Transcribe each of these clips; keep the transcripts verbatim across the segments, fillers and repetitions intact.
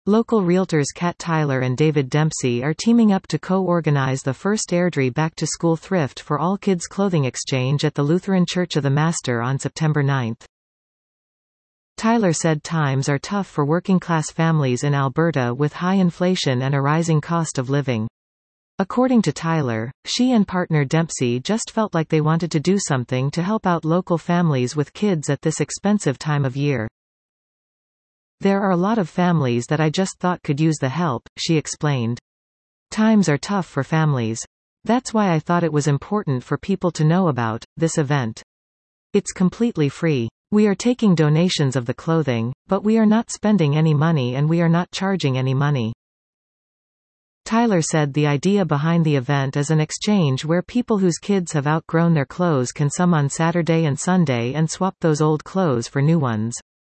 Local realtors Kat Tyler and David Dempsey are teaming up to co-organize the first Airdrie back-to-school thrift for all kids clothing exchange at the Lutheran Church of the Master on September ninth. Tyler said times are tough for working-class families in Alberta with high inflation and a rising cost of living. According to Tyler, she and partner Dempsey just felt like they wanted to do something to help out local families with kids at this expensive time of year. There are a lot of families that I just thought could use the help, she explained. Times are tough for families. That's why I thought it was important for people to know about this event. It's completely free. We are taking donations of the clothing, but we are not spending any money and we are not charging any money. Tyler said the idea behind the event is an exchange where people whose kids have outgrown their clothes can come on Saturday and Sunday and swap those old clothes for new ones.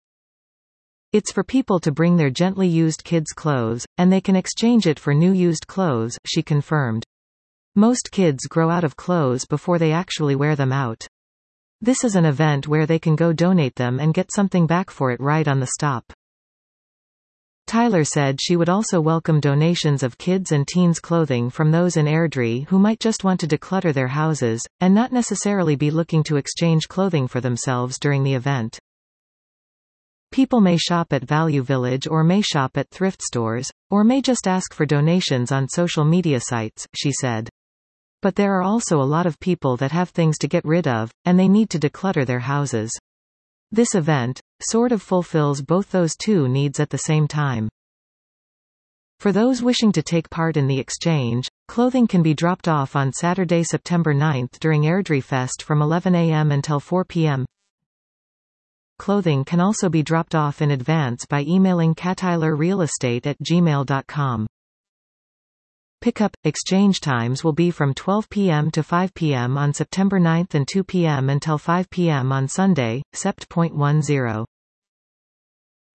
It's for people to bring their gently used kids' clothes, and they can exchange it for new used clothes, she confirmed. Most kids grow out of clothes before they actually wear them out. This is an event where they can go donate them and get something back for it right on the stop. Tyler said she would also welcome donations of kids' and teens' clothing from those in Airdrie who might just want to declutter their houses, and not necessarily be looking to exchange clothing for themselves during the event. People may shop at Value Village or may shop at thrift stores, or may just ask for donations on social media sites, she said. But there are also a lot of people that have things to get rid of, and they need to declutter their houses. This event, sort of fulfills both those two needs at the same time. For those wishing to take part in the exchange, clothing can be dropped off on Saturday, September ninth during Airdrie Fest from eleven a m until four p m Clothing can also be dropped off in advance by emailing katylerrealestate at gmail dot com. Pickup – exchange times will be from twelve p m to five p m on September ninth and two p m until five p m on Sunday, Sept ten.